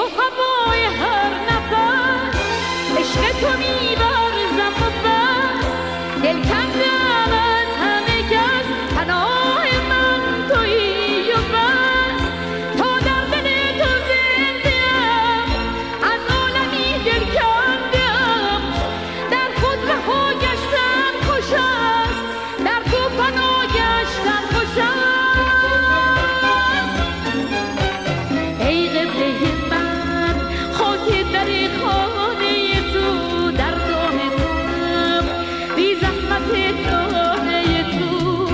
هوای هر نفس، عشق تو می‌ورزم و بس، دل کندم از همه کس، پناه من تویی و بس. تا در دل تو زنده‌ام، از عالمی دل کنده‌ام، در خود رها گشتن خوش است، در تو فنا گشتن خوش است. ای قبله من خاک در خانه تو، در دام توام بی زحمت دانه تو.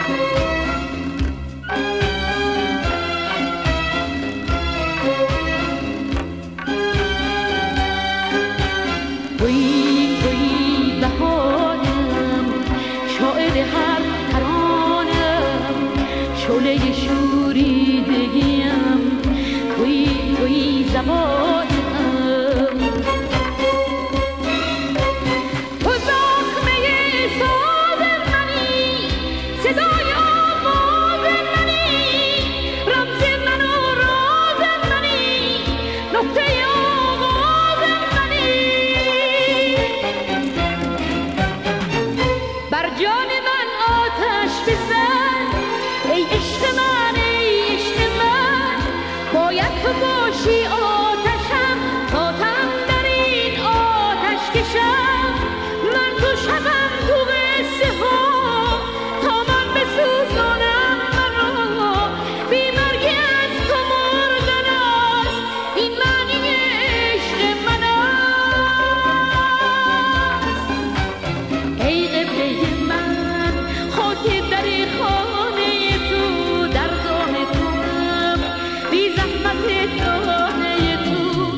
تویی تویی بهارم، شاعر هر ترانم، شعله شوریدگیم، تویی تویی زبانم. تو زخمه ساز منی، صدای آواز منی، رمز من و راز منی، نقطه آغاز منی. بر جان من آتش بزن ای عشق من، ای عشق من، باید تو باشی آتشم، تا تن در این آتش کشم. من تو شبم تو قصه ها، تا من بسوزانم مرا، بی مرگی از تو مردن است، این معنی عشق من است. ای قبله من خاک در خانه تو، در دام توام بی زحمت دانه تو.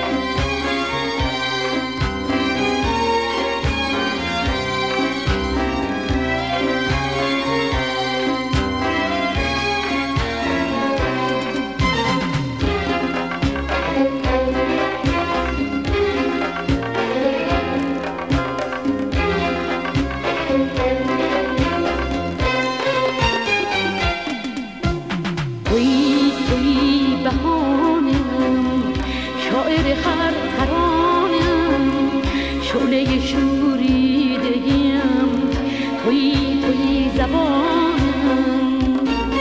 تویی تویی بهانم، شاعر هر ترانم، شعله شوریدگیم، تویی تویی زبانم.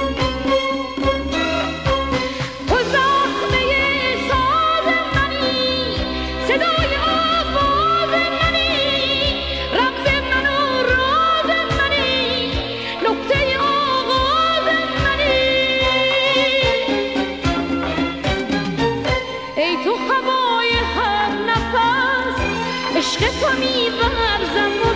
تو زخمه ساز منی، صدای آواز منی، رمز من و راز منی، نقطه آغاز منی. ای تو هوای هر نفس، عشق تو می‌ورزم